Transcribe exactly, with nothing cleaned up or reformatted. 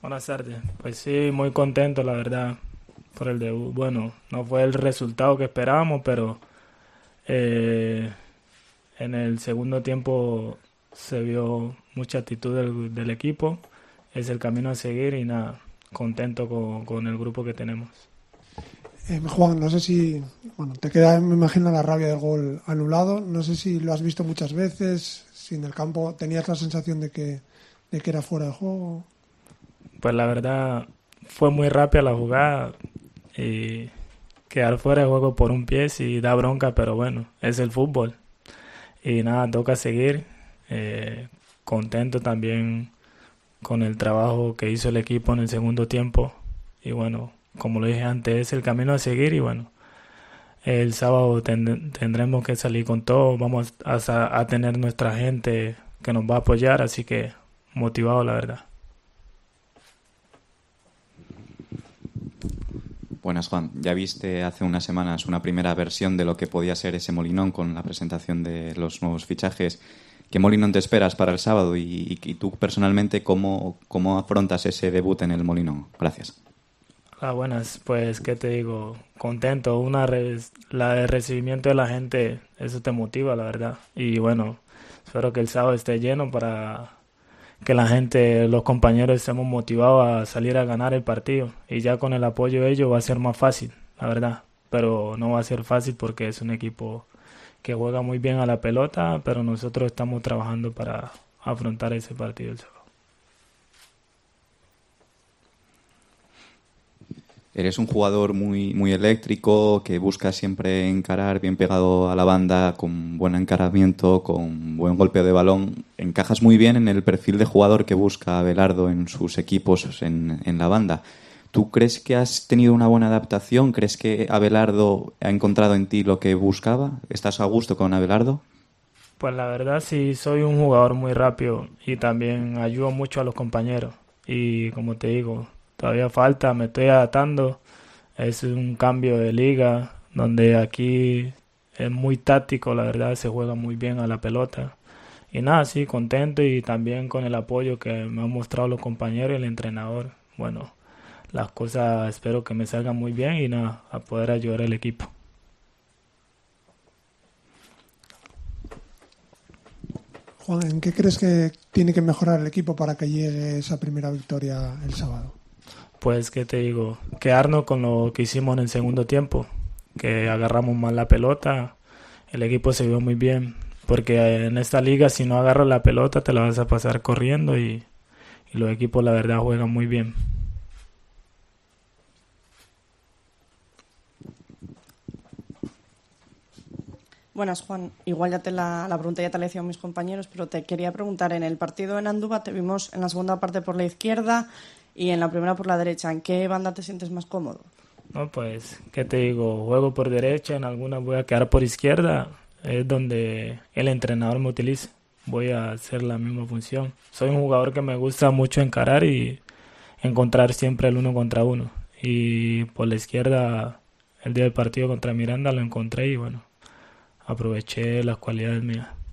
Buenas tardes. Pues sí, muy contento, la verdad, por el debut. Bueno, no fue el resultado que esperábamos, pero eh, en el segundo tiempo se vio mucha actitud del, del equipo. Es el camino a seguir y nada, contento con, con el grupo que tenemos. Eh, Juan, no sé si, bueno, te queda, me imagino, la rabia del gol anulado. No sé si lo has visto muchas veces, si en el campo tenías la sensación de que, de que era fuera de juego. Pues la verdad, fue muy rápida la jugada y quedar fuera de juego por un pie sí da bronca, pero bueno, es el fútbol. Y nada, toca seguir. Eh, contento también con el trabajo que hizo el equipo en el segundo tiempo. Y bueno, como lo dije antes, es el camino a seguir. Y bueno, el sábado ten- tendremos que salir con todo. Vamos a, sa- a tener nuestra gente que nos va a apoyar. Así que motivado, la verdad. Buenas, Juan. Ya viste hace unas semanas una primera versión de lo que podía ser ese Molinón con la presentación de los nuevos fichajes. ¿Qué Molinón te esperas para el sábado? Y, y- y tú personalmente, ¿cómo, cómo afrontas ese debut en el Molinón? Gracias. Ah, buenas, pues, ¿qué te digo? Contento, una res- la el recibimiento de la gente, eso te motiva, la verdad. Y bueno, espero que el sábado esté lleno para que la gente, los compañeros, estemos motivados a salir a ganar el partido. Y ya con el apoyo de ellos va a ser más fácil, la verdad. Pero no va a ser fácil porque es un equipo que juega muy bien a la pelota, pero nosotros estamos trabajando para afrontar ese partido el sábado. Eres un jugador muy, muy eléctrico, que busca siempre encarar bien pegado a la banda, con buen encaramiento, con buen golpeo de balón. Encajas muy bien en el perfil de jugador que busca Abelardo en sus equipos en, en la banda. ¿Tú crees que has tenido una buena adaptación? ¿Crees que Abelardo ha encontrado en ti lo que buscaba? ¿Estás a gusto con Abelardo? Pues la verdad sí soy un jugador muy rápido y también ayudo mucho a los compañeros. Y como te digo, todavía falta, me estoy adaptando. Es un cambio de liga donde aquí es muy táctico, la verdad se juega muy bien a la pelota. Y nada, sí, contento y también con el apoyo que me han mostrado los compañeros y el entrenador. Bueno, las cosas espero que me salgan muy bien y nada, a poder ayudar al equipo. Juan, ¿en qué crees que tiene que mejorar el equipo para que llegue esa primera victoria el sábado? Pues, ¿qué te digo? Quedarnos con lo que hicimos en el segundo tiempo, que agarramos mal la pelota, el equipo se vio muy bien, porque en esta liga si no agarras la pelota te la vas a pasar corriendo y, y los equipos la verdad juegan muy bien. Buenas, Juan. Igual ya te la, la pregunta ya te la hicieron mis compañeros, pero te quería preguntar, en el partido en Andúba te vimos en la segunda parte por la izquierda y en la primera por la derecha. ¿En qué banda te sientes más cómodo? No, pues, ¿qué te digo? Juego por derecha, en algunas voy a quedar por izquierda, es donde el entrenador me utiliza. Voy a hacer la misma función. Soy un jugador que me gusta mucho encarar y encontrar siempre el uno contra uno. Y por la izquierda, el día del partido contra Miranda lo encontré y bueno, aproveché las cualidades mías.